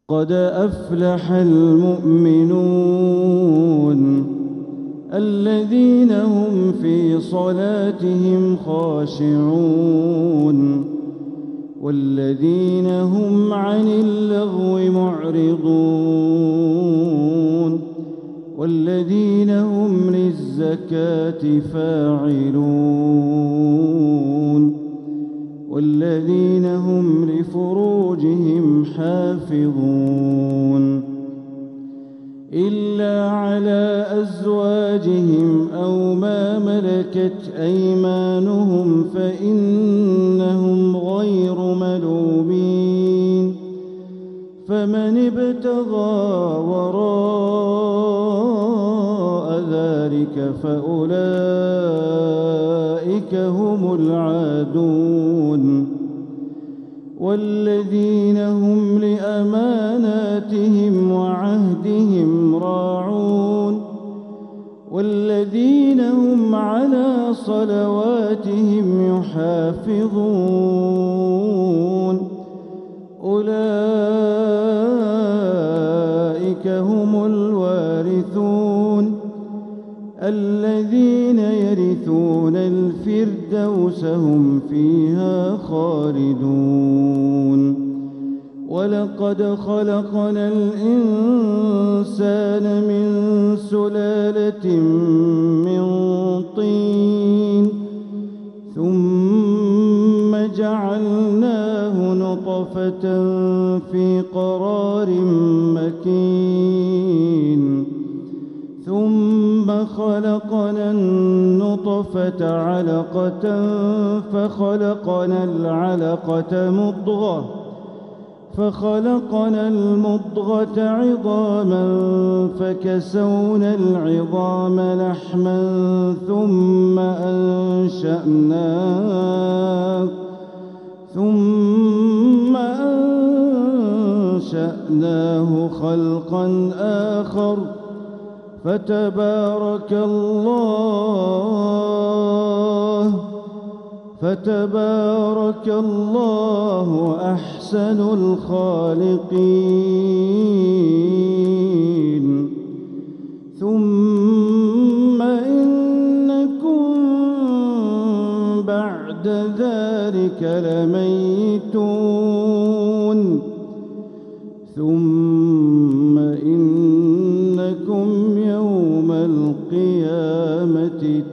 قد أفلح المؤمنون الذين هم في صلاتهم خاشعون والذين هم عن اللغو معرضون والذين هم للزكاة فاعلون والذين هم لفروجهم حافظون إلا على أزواجهم أو ما ملكت أيمانهم فإنهم غير ملومين فمن ابتغى وراء ذلك فأولئك هم العادون والذين هم لأماناتهم وعهدهم راعون والذين هم على صلواتهم يحافظون أولئك هم الوارثون الذين يرثون الفردوس هم فيها خالدون ولقد خلقنا الإنسان من سلالة من طين ثم جعلناه نطفة في قرار مكين ثم خلقنا النطفة علقة فخلقنا المضغة عظاما فكسونا العظام لحما ثم أنشأناه خلقا آخر فتبارك الله أحسن الخالقين ثم إنكم بعد ذلك لميتون ثم إنكم يوم القيامة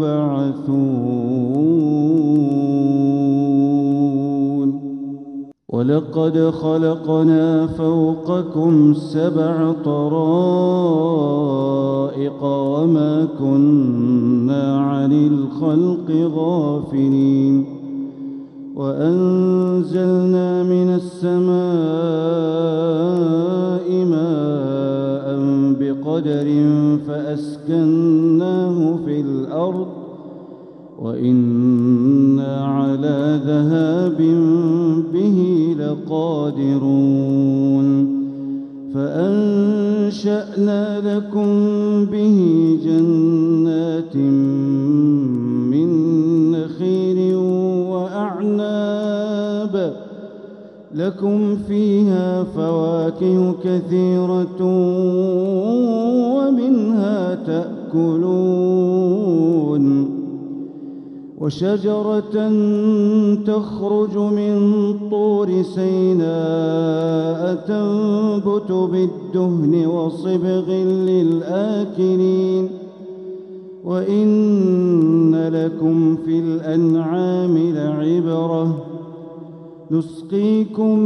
تبعثون ولقد خلقنا فوقكم 7 طرائق وما كنا عن الخلق غافلين وأنزلنا من السماء ماء بقدر فأسكناه في الأرض وإنا على ذهاب به لقادرون فأنشأنا لكم به جنات من نخيل وأعناب لكم فيها فواكه كثيرة ومنها تأكلون وشجرة تخرج من طور سيناء تنبت بالدهن وصبغ للآكلين وإن لكم في الأنعام لعبرة نسقيكم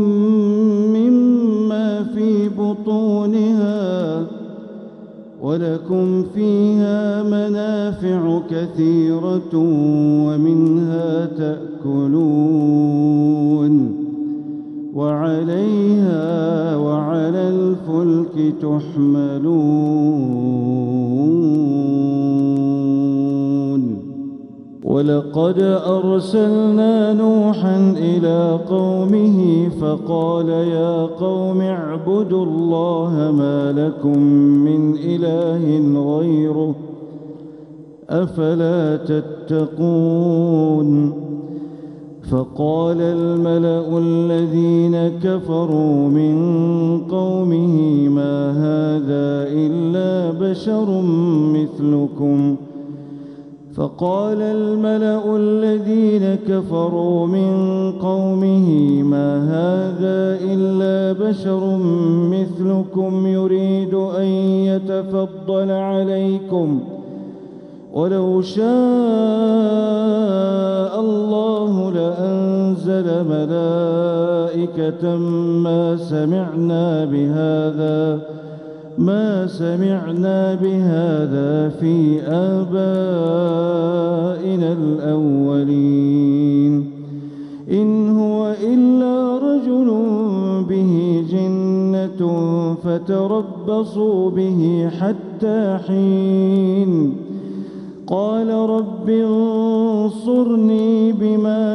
مما في بطونها ولكم فيها منافع كثيرة ومنها تأكلون وعليها وعلى الفلك تحملون ولقد أرسلنا نوحا إلى قومه فقال يا قوم اعبدوا الله ما لكم من إله غيره أفلا تتقون فقال الملأ الذين كفروا من قومه ما هذا إلا بشر مثلكم فقال الملأ الذين كفروا من قومه ما هذا إلا بشر مثلكم يريد أن يتفضل عليكم ولو شاء الله لأنزل ملائكة ما سمعنا بهذا في آبائنا الأولين إن هو إلا رجل به جنة فتربصوا به حتى حين قال رب انصرني بما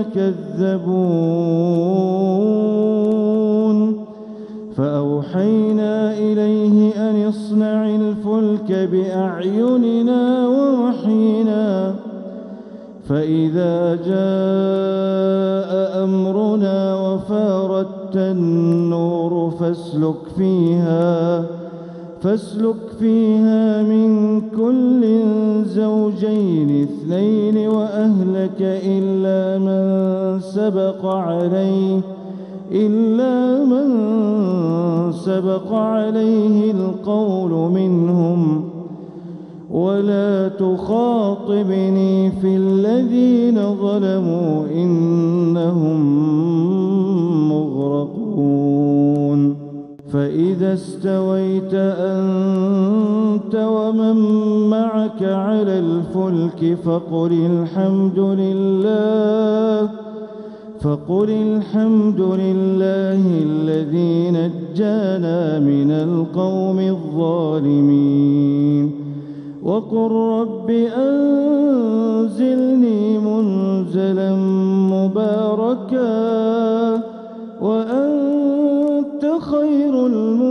كذبون فأوحينا إليه أن اصنع الفلك بأعيننا ووحينا فإذا جاء أمرنا وفارت النور فاسلك فيها من كل زوجين اثنين وأهلك إلا من سبق عليه القول منهم ولا تخاطبني في الذين ظلموا إنهم مغرقون فإذا استويت أنت ومن معك على الفلك فقل الحمد لله الذي نجانا من القوم الظالمين وقل رب أنزلني منزلا مباركا وأنت خير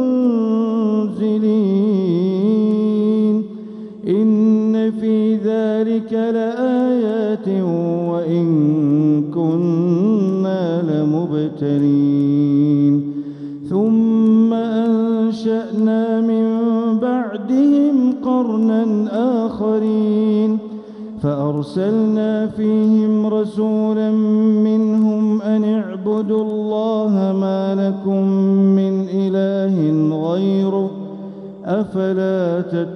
المنزلين إن في ذلك لآيات وإن كنا لمبتلين ثم أنشأنا من بعدهم قرنا آخرين فأرسلنا فيهم رسولا منهم أن اعبدوا الله ما لكم من إله غيره أفلا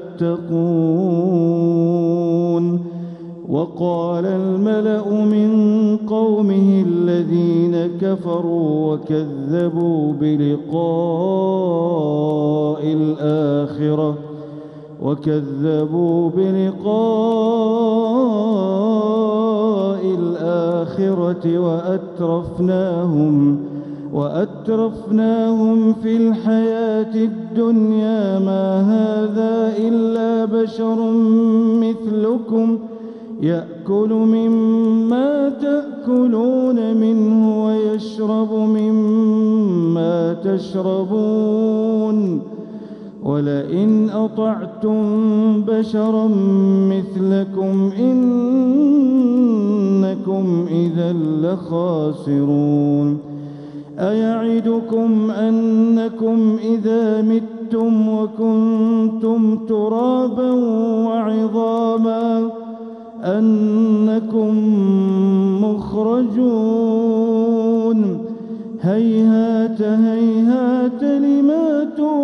تتقون وقال الملأ من قومه الذين كفروا وكذبوا بلقاء الآخرة وأترفناهم في الحياة الدنيا ما هذا إلا بشر مثلكم يأكل مما تأكلون منه ويشرب مما تشربون ولئن أطعتم بشرا مثلكم إنكم إذا لخاسرون أيعدكم أنكم إذا متم وكنتم ترابا وعظاما أنكم مخرجون هيهات هيهات لما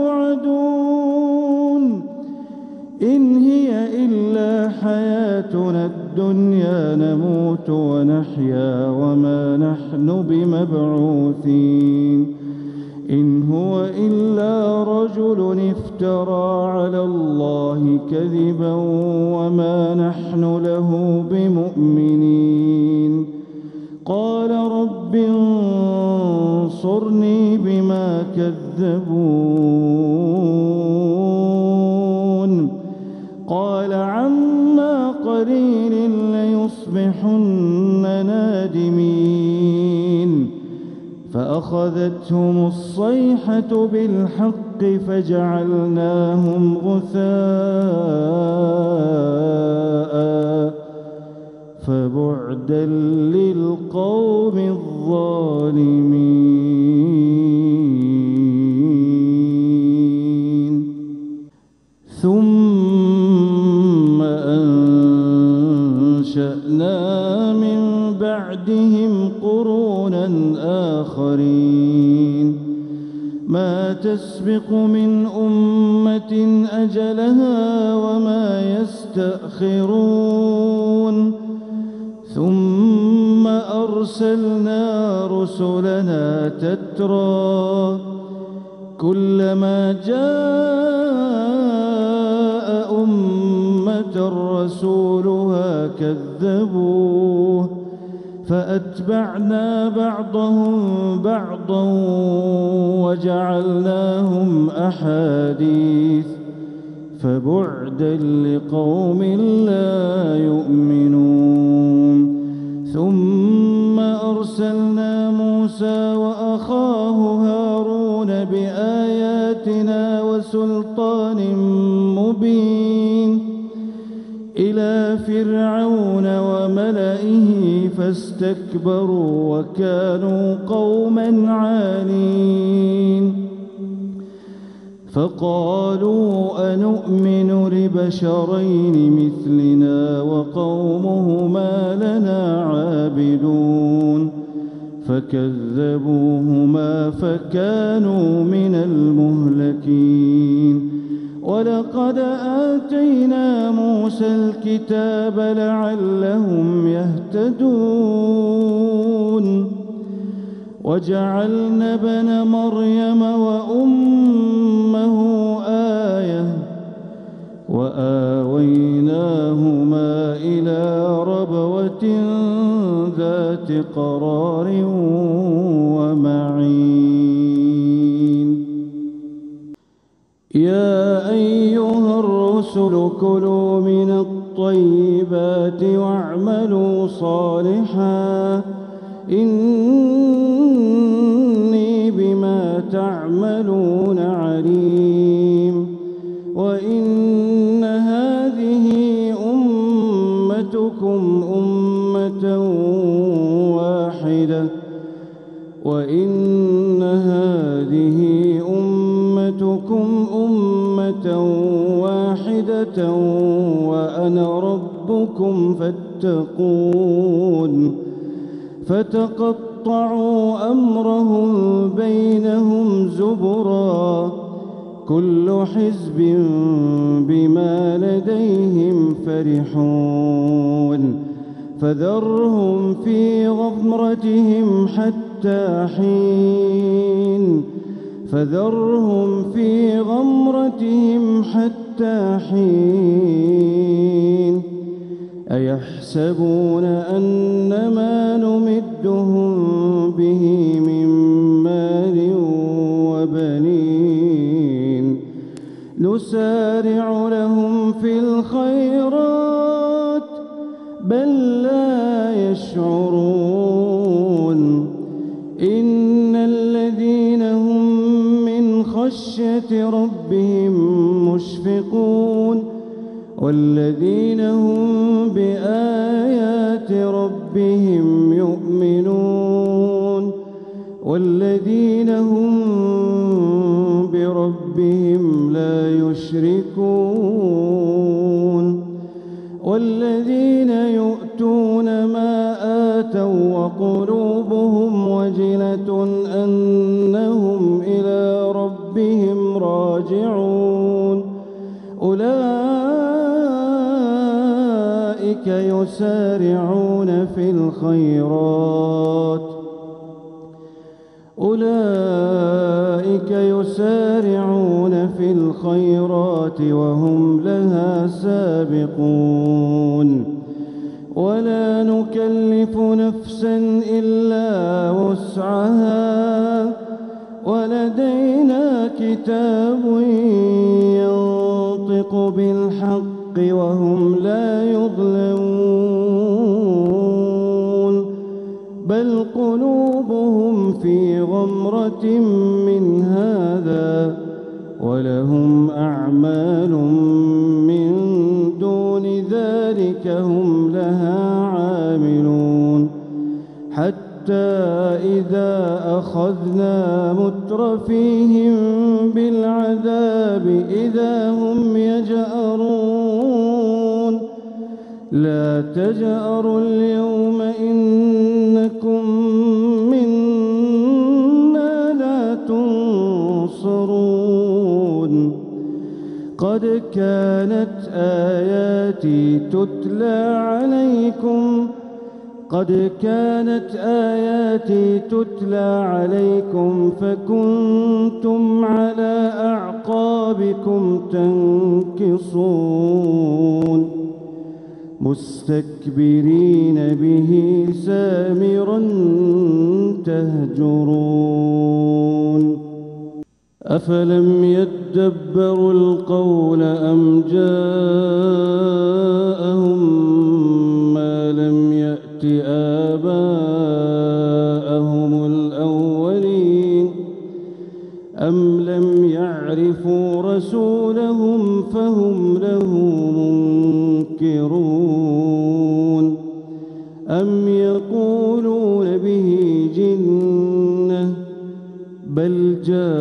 توعدون إن هي إلا حياتنا الدنيا نموت ونحيا وما نحن بمبعوثين إن هو إلا رجل افترى على الله كذبا وما نحن له بمؤمنين قال رب انصرني بما كذبون قال عما قليل ليصبحن نادمين فأخذتهم الصيحة بالحق فبعدا للقوم الظالمين. ثم أنشأنا من بعدهم قرونا آخرين ما تسبق من أمة أجلها وما يستأخرون ثم أرسلنا رسلنا تترى كلما جاء أمة رسولها كذبوه فأتبعنا بعضهم بعضا وجعلناهم أحاديث فبعدا لقوم لا يؤمنون. ثم أرسلنا موسى وأخاه هارون بآياتنا وسلطان مبين إلى فرعون وملئه فاستكبروا وكانوا قوما عالين فقالوا أنؤمن لبشرين مثلنا وقومهما لنا عابدون فكذبوهما فكانوا من المهلكين. ولقد آتينا موسى الكتاب لعلهم يهتدون وجعلنا ابن مريم وأمه آية وآويناهما إلى ربوة ذات قرار ومعين. يا أيها الرسل كلوا من الطيبات واعملوا صالحا إني بما تعملون عليم. وإن هذه أمتكم أمة واحدة وإن هذه أمتكم أمة واحدة وأنا ربكم فاتقون. فتقطعوا أمرهم بينهم زبرا كل حزب بما لديهم فرحون. فذرهم في غمرتهم حتى حين فذرهم في غمرتهم حتى حين. أيحسبون أن ما نمدهم به من مال وبنين نسارع لهم في الخيرات بل لا يشعرون. إن الذين هم من خشية ربهم مشفقون والذين هم بآيات ربهم يؤمنون والذين هم بربهم لا يشركون والذين يؤتون ما آتوا وقلوبهم وجلة أنهم إلى ربهم راجعون أولئك يسارعون في الخيرات وهم لها سابقون. ولا نكلف نفسا إلا وسعها ولدينا كتاب ينطق بالحق وهم لا يظلمون بل قلوبهم في غمرة من هذا ولهم أعمال من دون ذلك هم لها عاملون. أخذنا مترفيهم بالعذاب إذا هم يجأرون لا تجأروا اليوم إنكم منا لا تنصرون قد كانت آياتي تتلى عليكم فكنتم على أعقابكم تنكصون مستكبرين به سامرا تهجرون أفلم يدبروا القول أم جاءهم ما لم يأت آباءهم الأولين أم لم يعرفوا رسولهم فهم له منكرون أم يقولون به جنة بل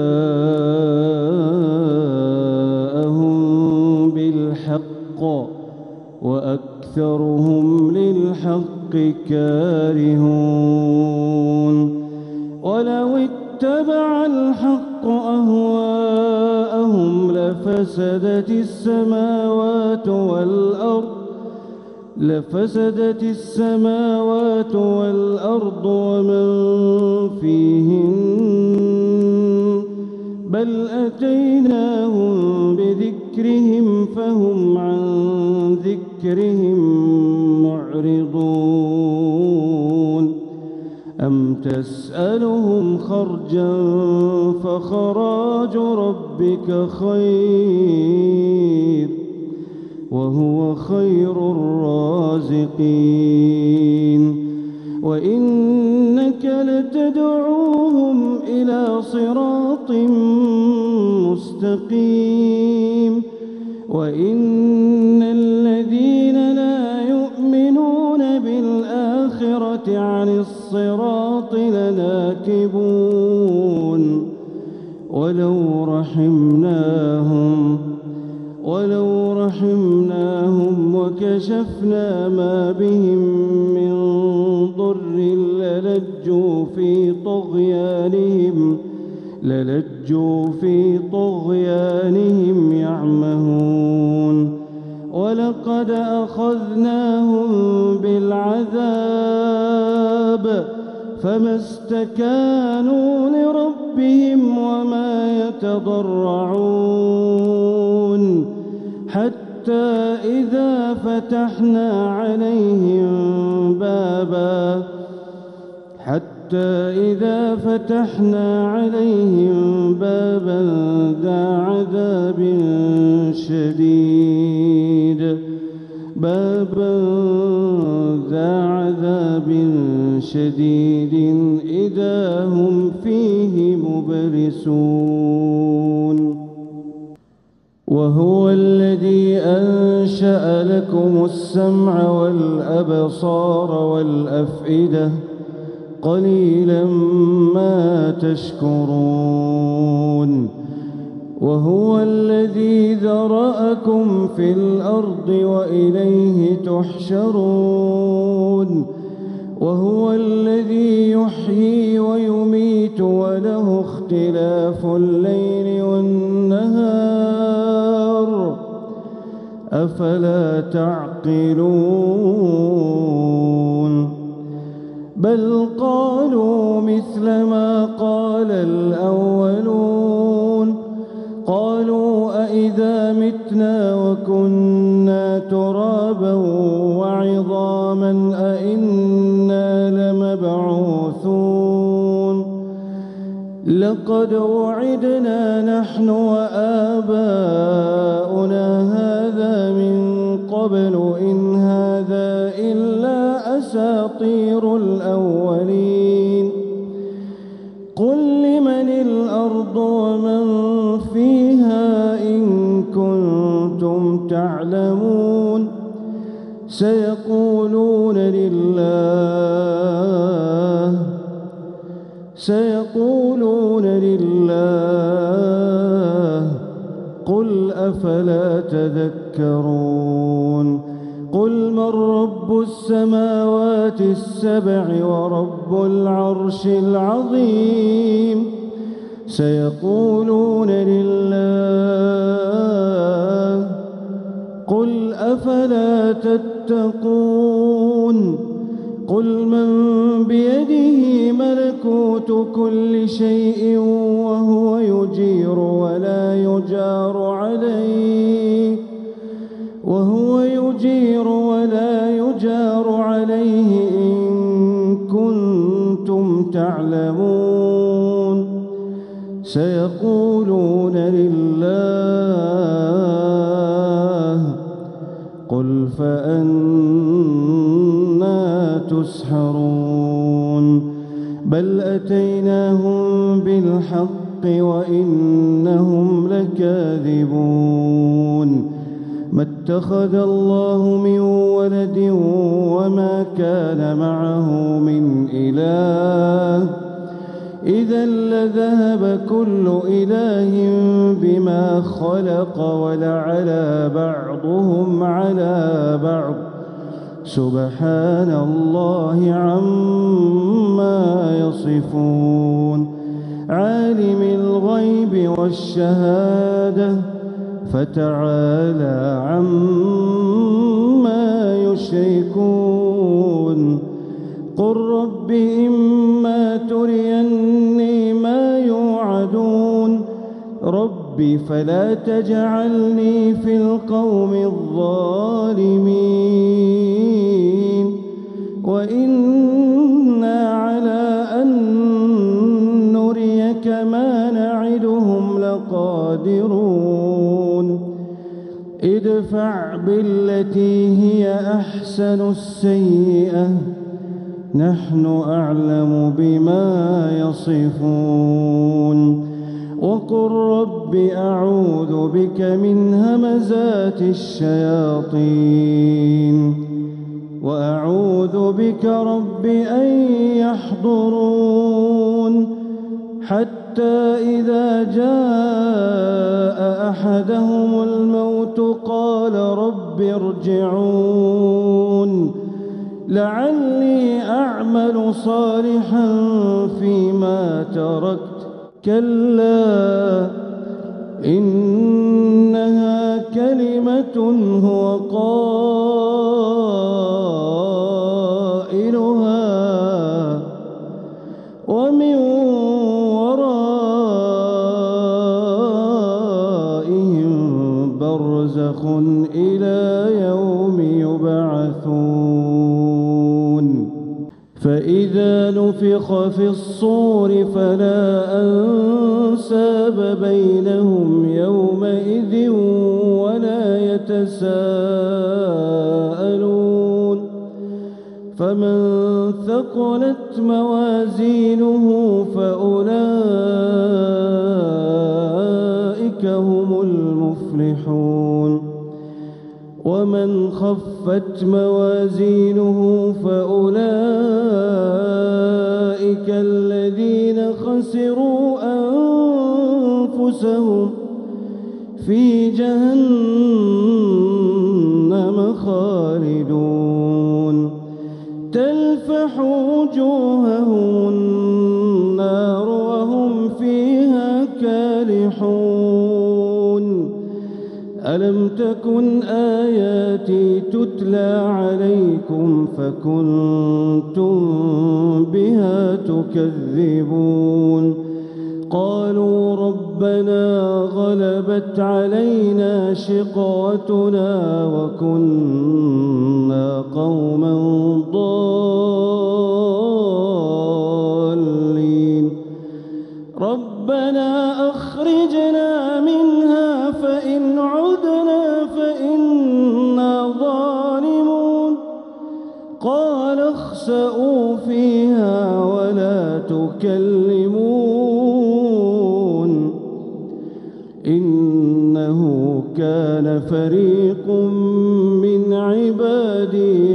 جاءهم بالحق وأكثرهم للحق كارهون ولو اتبع الحق أهواءهم لفسدت السماوات والأرض ومن فيهن بل أتيناهم بذكرهم فهم عن ذكرهم معرضون أم تسألهم خرجا فخراج ربك خير وهو خير الرازقين وإنك لتدعوهم إلى صراط مستقيم وإن الذين لا يؤمنون بالآخرة عن الصراط لناكبون ولو رحمناهم وكشفنا ما بهم من ضر للجوا في طغيانهم يعمهون ولقد أخذناهم بالعذاب فما استكانوا لربهم وما يتضرعون حتى إذا فتحنا عليهم بابا ذا عذاب شديد إذا هم فيه مبلسون وهو الذي أنشأ لكم السمع والأبصار والأفئدة قليلا ما تشكرون وهو الذي ذرأكم في الأرض وإليه تحشرون وهو الذي يحيي ويميت وله اختلاف الليل والنهار أفلا تعقلون بل قالوا مثل ما قال الأولون قالوا أإذا متنا وكنا ترابا وعظاما أإنا لمبعوثون لقد وعدنا نحن وآباؤنا هذا من قبل إن هذا إلا أساطير الأولين قل لمن الأرض ومن فيها إن كنتم تعلمون سيقولون لله لله قل أفلا تذكرون قل من رب السماوات السبع ورب العرش العظيم سيقولون لله قل أفلا تتقون قل من بيده ملكوت كل شيء وهو يجير ولا يجار عليه إن كنتم تعلمون سيقولون لله قل فأنى تسحرون بل أتيناهم بالحق وإنهم لكاذبون ما اتخذ الله من ولد وما كان معه من إله إذا لذهب كل إله بما خلق ولعلى بعضهم على بعض سبحان الله عما يصفون عالم الغيب والشهادة فتعالى عما يشركون قل رب إما تريني ما يوعدون رب فلا تجعلني في القوم الظالمين وإنا على أن نريك ما نعدهم لقادرون ادفع بالتي هي أحسن السيئة نحن أعلم بما يصفون وقل رب أعوذ بك من همزات الشياطين وأعوذ بك رب أن يحضرون حتى إذا جاء أحدهم الموت قال رب ارجعون لعلي أعمل صالحا فيما تركت كلا إنها كلمة هو قائلها ومن ورائهم برزخ إلى يوم يبعثون فإذا نفخ في الصور فلا أنساب بينهم يومئذ ولا يتساءلون فمن ثقلت موازينه فأولئك هم المفلحون ومن خفت موازينه فأولئك الذين خسروا أنفسهم في جهنم خالدون تلفح وجوههم النار وهم فيها كالحون ألم تكن آياتي تتلى عليكم فكنتم بها تكذبون قالوا ربنا غلبت علينا شقوتنا وكنا قوما ضالين ربنا أخرجنا منها فإن عدنا فإنا ظالمون قال اخسئوا فيها ولا تكلمون إنه كان فريق من عبادي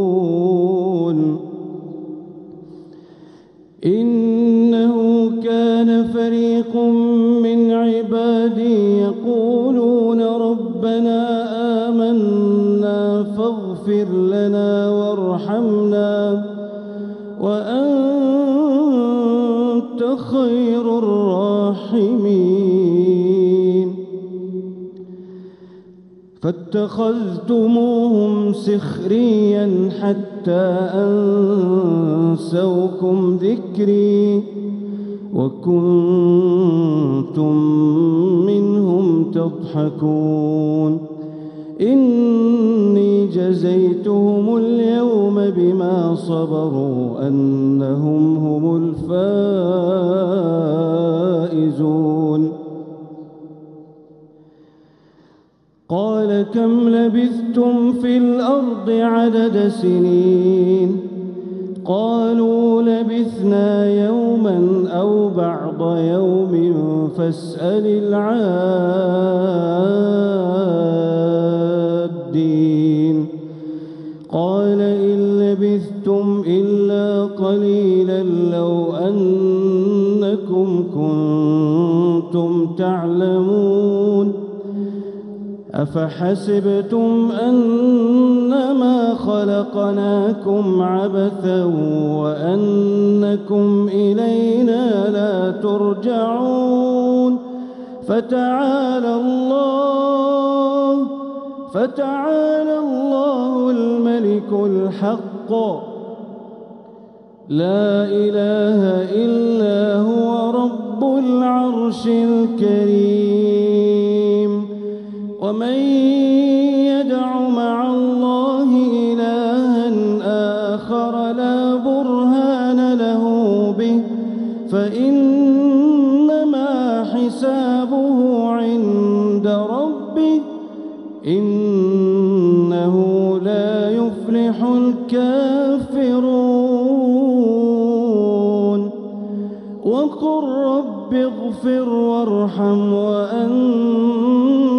يقولون إنه كان فريق من عبادي يقولون ربنا آمنا فاغفر لنا وارحمنا وأنت خير الراحمين فاتخذتموهم سخريا حتى أنسوكم ذكري وكنتم منهم تضحكون إني جزيتهم اليوم بما صبروا أنهم هم الفائزون قال كم لبثتم في الأرض عدد سنين قالوا لبثنا يوما أو بعض يوم فاسأل العادين قال إن لبثتم إلا قليلا لو أنكم كنتم تعلمون أفحسبتم أنما خلقناكم عبثا وأنكم إلينا لا ترجعون فتعالى الله الملك الحق لا إله إلا هو رب العرش الكريم ومن يدع مع الله إلها آخر لا برهان له به فإنما حسابه عند ربه إنه لا يفلح الكافرون وقل رب اغفر وارحم وأنت